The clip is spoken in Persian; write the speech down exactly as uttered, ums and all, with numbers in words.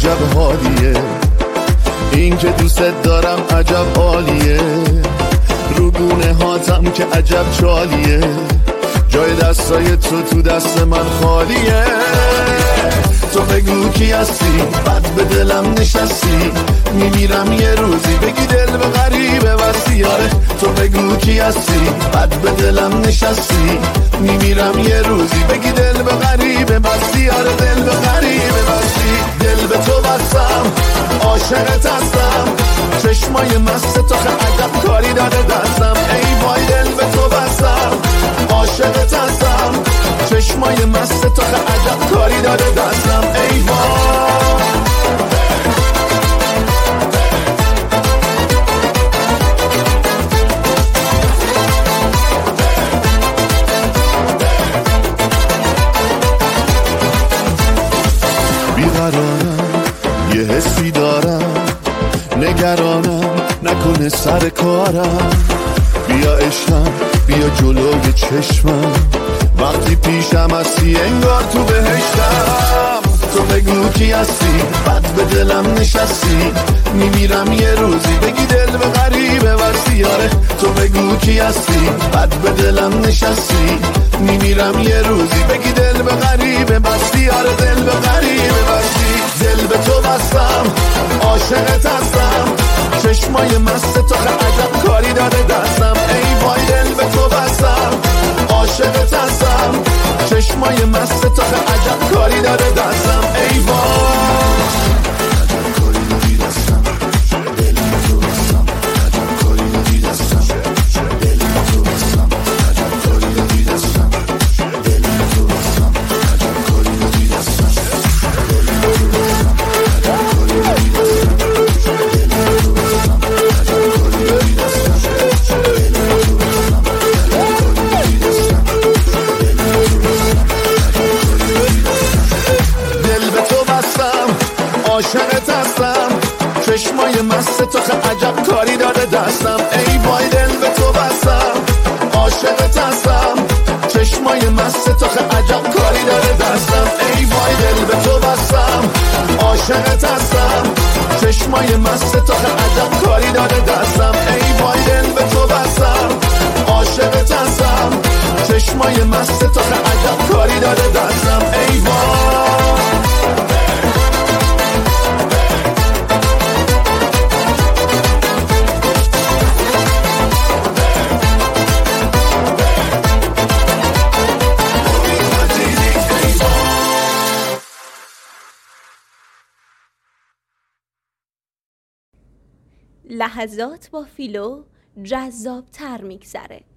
عجب حالیه، این که دوست دارم عجب عالیه، رو گونه هاتم که عجب چالیه، جای دستای تو تو دست من خالیه. تو بگو کی هستی، بد به دلم نشستی، میمیرم یه روزی بگی دل به غریبه وسی. آره تو بگو کی هستی، بد به دلم نشستی، میمیرم یه روزی بگی دل به غریبه وسی. آره دل به غریبه وسی، دل به تو بستم، عاشقت هستم، چشمای مست تو که عجب کاری داده دستم. ای وای دل به تو بستم، عاشقت هستم، چشمای مست تو که عجب کاری داده دستم. ای وای بیقرارم، یه حسی دارم، نگرانم نکنه سر کارم. بیا عشقم، بیا جلوی چشمم، وقتی پیشم هستی انگار تو بهشتم. تو بگو کی هستی، بد به دلم نشستی، میمیرم یه روزی بگی دل به غریبه وسی. آره تو بگو کی هستی، بد به دلم نشستی، میمیرم یه روزی بگی دل به غریبه وسی. آره دل به غریبه وسی، دل به تو بستم، عاشقت هستم، چشمای مست تو که عجب کاری داده دستم. ای وای دل به تو بستم، عاشقت هستم، چشمای مست تو که عجب کاری داده دستم. ای وای عاشقت هستم، چشمای مست تو که عجب کاری داده دستم. ای وای دل به تو بستم، عاشقت هستم، چشمای مست تو که عجب کاری داده دستم. ای وای دل به تو بستم، عاشقت هستم، چشمای مست تو که عجب کاری داده دستم. ای وای دل به تو بستم، عاشقت هستم، چشمای مست تو که عجب کاری داده دستم. ای وای لحظات با فیلو جذاب تر میگذره.